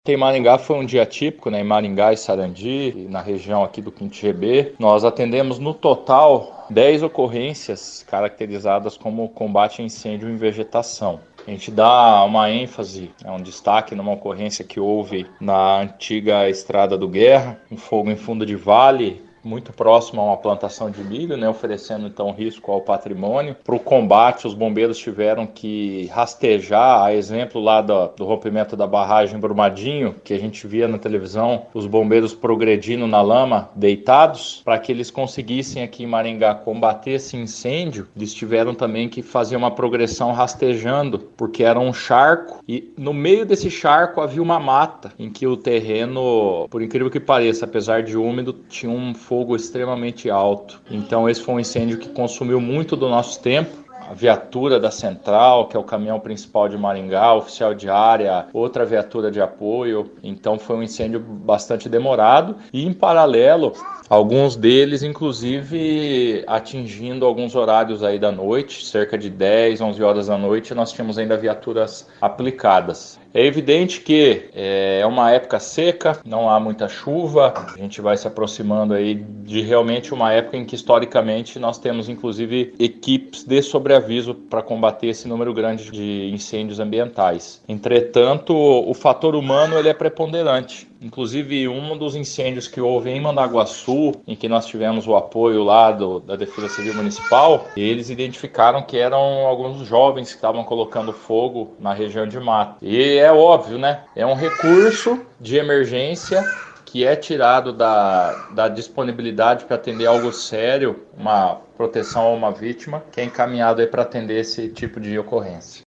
Em Maringá foi um dia típico, né? Em Maringá e Sarandi, e na região aqui do Quinto-GB. Nós atendemos no total 10 ocorrências caracterizadas como combate a incêndio em vegetação. A gente dá uma ênfase, um destaque numa ocorrência que houve na antiga Estrada do Guerra, um fogo em fundo de vale, muito próximo a uma plantação de milho, né, oferecendo então risco ao patrimônio. Para o combate, os bombeiros tiveram que rastejar, a exemplo lá do rompimento da barragem Brumadinho, que a gente via na televisão, os bombeiros progredindo na lama, deitados, para que eles conseguissem aqui em Maringá combater esse incêndio. Eles tiveram também que fazer uma progressão rastejando, porque era um charco e no meio desse charco havia uma mata em que o terreno, por incrível que pareça, apesar de úmido, tinha um fogo extremamente alto. Então esse foi um incêndio que consumiu muito do nosso tempo. A viatura da Central, que é o caminhão principal de Maringá, oficial de área, outra viatura de apoio. Então foi um incêndio bastante demorado e, em paralelo, alguns deles, inclusive, atingindo alguns horários aí da noite, cerca de 10, 11 horas da noite, nós tínhamos ainda viaturas aplicadas. É evidente que é uma época seca, não há muita chuva, a gente vai se aproximando aí de realmente uma época em que historicamente nós temos inclusive equipes de sobreaviso para combater esse número grande de incêndios ambientais. Entretanto, o fator humano ele é preponderante. Inclusive, um dos incêndios que houve em Mandaguaçu, em que nós tivemos o apoio lá da Defesa Civil Municipal, eles identificaram que eram alguns jovens que estavam colocando fogo na região de mata. E é óbvio, né? É um recurso de emergência que é tirado da disponibilidade para atender algo sério, uma proteção a uma vítima, que é encaminhado aí para atender esse tipo de ocorrência.